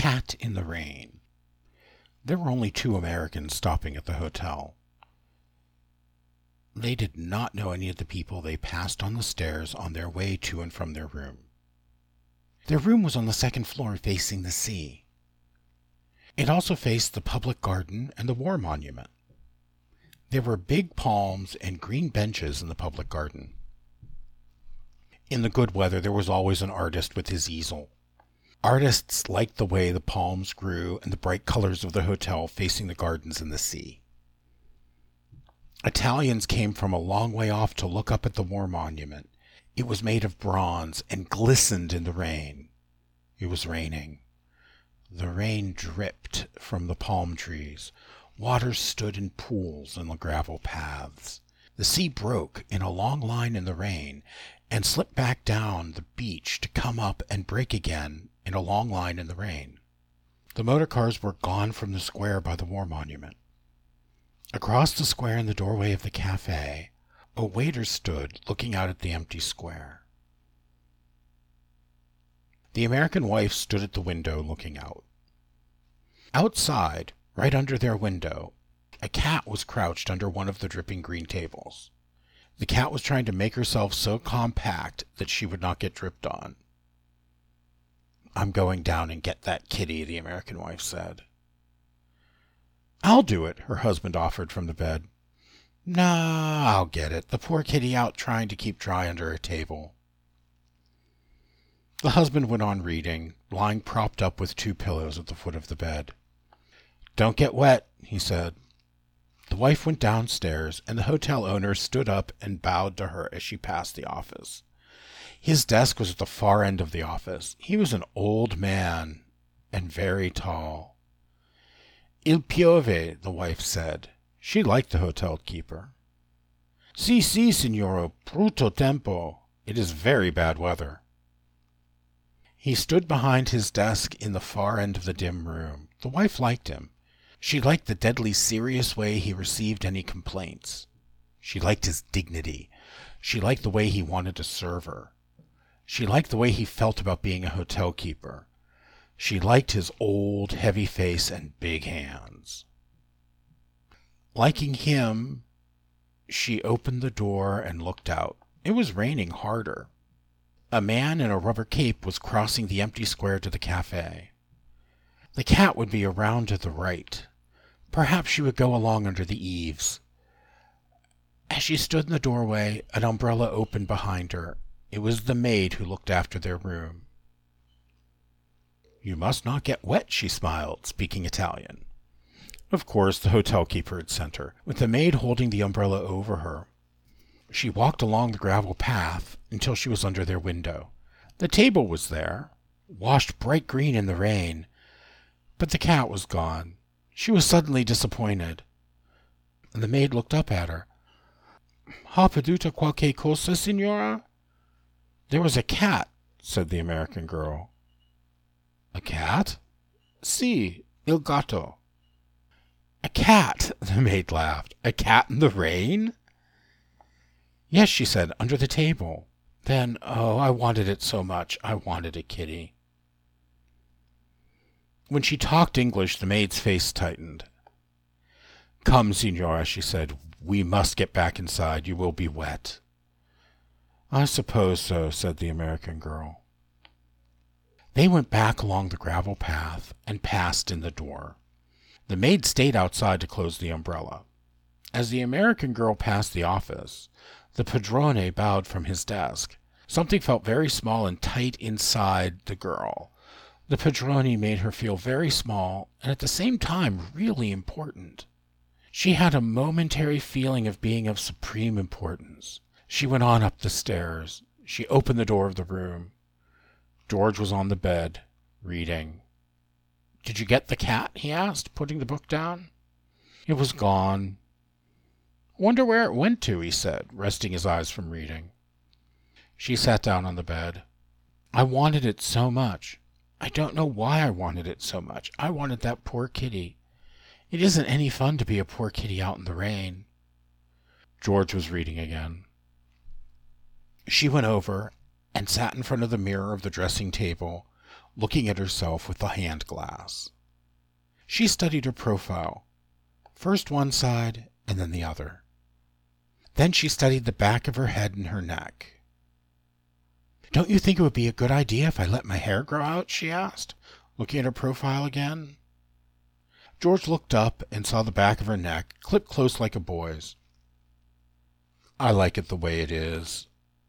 Cat in the Rain. There were only 2 Americans stopping at the hotel. They did not know any of the people they passed on the stairs on their way to and from their room. Their room was on the 2nd floor facing the sea. It also faced the public garden and the war monument. There were big palms and green benches in the public garden. In the good weather, there was always an artist with his easel. Artists liked the way the palms grew and the bright colors of the hotel facing the gardens and the sea. Italians came from a long way off to look up at the war monument. It was made of bronze and glistened in the rain. It was raining. The rain dripped from the palm trees. Water stood in pools in the gravel paths. The sea broke in a long line in the rain and slipped back down the beach to come up and break again in a long line in the rain. The motor cars were gone from the square by the war monument. Across the square in the doorway of the cafe, a waiter stood looking out at the empty square. The American wife stood at the window looking out. Outside, right under their window, a cat was crouched under one of the dripping green tables. The cat was trying to make herself so compact that she would not get dripped on. "I'm going down and get that kitty," the American wife said. "I'll do it," her husband offered from the bed. "Nah, I'll get it. The poor kitty out trying to keep dry under a table." The husband went on reading, lying propped up with 2 pillows at the foot of the bed. "Don't get wet," he said. The wife went downstairs, and the hotel owner stood up and bowed to her as she passed the office. His desk was at the far end of the office. He was an old man and very tall. "Il piove," the wife said. She liked the hotel keeper. "Si, signoro, brutto tempo. It is very bad weather." He stood behind his desk in the far end of the dim room. The wife liked him. She liked the deadly serious way he received any complaints. She liked his dignity. She liked the way he wanted to serve her. She liked the way he felt about being a hotel keeper. She liked his old, heavy face and big hands. Liking him, she opened the door and looked out. It was raining harder. A man in a rubber cape was crossing the empty square to the cafe. The cat would be around to the right. Perhaps she would go along under the eaves. As she stood in the doorway, an umbrella opened behind her. It was the maid who looked after their room. "You must not get wet," she smiled, speaking Italian. Of course, the hotel keeper had sent her, with the maid holding the umbrella over her. She walked along the gravel path until she was under their window. The table was there, washed bright green in the rain, but the cat was gone. She was suddenly disappointed. The maid looked up at her. "Ha perduto qualche cosa, signora?" "There was a cat," said the American girl. "A cat?" "Si, il gatto." "A cat," the maid laughed. "A cat in the rain?" "Yes," she said, "under the table. Then, oh, I wanted it so much. I wanted a kitty." When she talked English, the maid's face tightened. "Come, signora," she said. "We must get back inside. You will be wet." "I suppose so," said the American girl. They went back along the gravel path and passed in the door. The maid stayed outside to close the umbrella. As the American girl passed the office, the padrone bowed from his desk. Something felt very small and tight inside the girl. The padrone made her feel very small and at the same time really important. She had a momentary feeling of being of supreme importance. She went on up the stairs. She opened the door of the room. George was on the bed, reading. "Did you get the cat?" he asked, putting the book down. "It was gone." "Wonder where it went to," he said, resting his eyes from reading. She sat down on the bed. "I wanted it so much. I don't know why I wanted it so much. I wanted that poor kitty. It isn't any fun to be a poor kitty out in the rain." George was reading again. She went over and sat in front of the mirror of the dressing table, looking at herself with the hand glass. She studied her profile, first one side and then the other. Then she studied the back of her head and her neck. "Don't you think it would be a good idea if I let my hair grow out?" she asked, looking at her profile again. George looked up and saw the back of her neck, clipped close like a boy's. "I like it the way it is."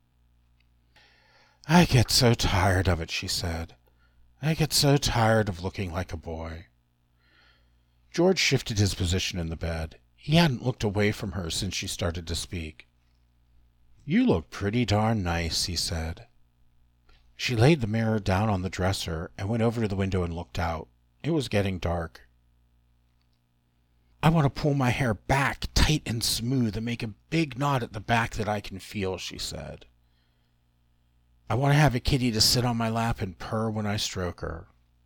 "I get so tired of it," she said. "I get so tired of looking like a boy." George shifted his position in the bed. He hadn't looked away from her since she started to speak. "You look pretty darn nice," he said. She laid the mirror down on the dresser and went over to the window and looked out. It was getting dark. "I want to pull my hair back tight and smooth and make a big knot at the back that I can feel," she said. "I want to have a kitty to sit on my lap and purr when I stroke her."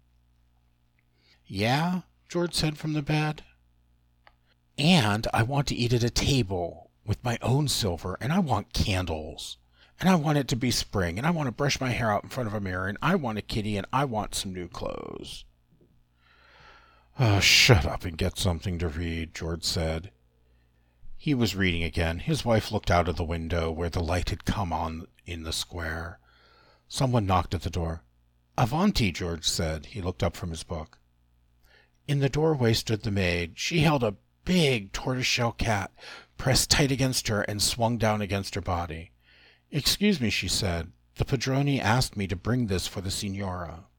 "Yeah?" George said from the bed. "And I want to eat at a table with my own silver, and I want candles. And I want it to be spring, and I want to brush my hair out in front of a mirror, and I want a kitty, and I want some new clothes." "Oh, shut up and get something to read," George said. He was reading again. His wife looked out of the window where the light had come on in the square. Someone knocked at the door. "Avanti," George said. He looked up from his book. In the doorway stood the maid. She held a big tortoiseshell cat pressed tight against her and swung down against her body. "Excuse me," she said. "The padrone asked me to bring this for the signora."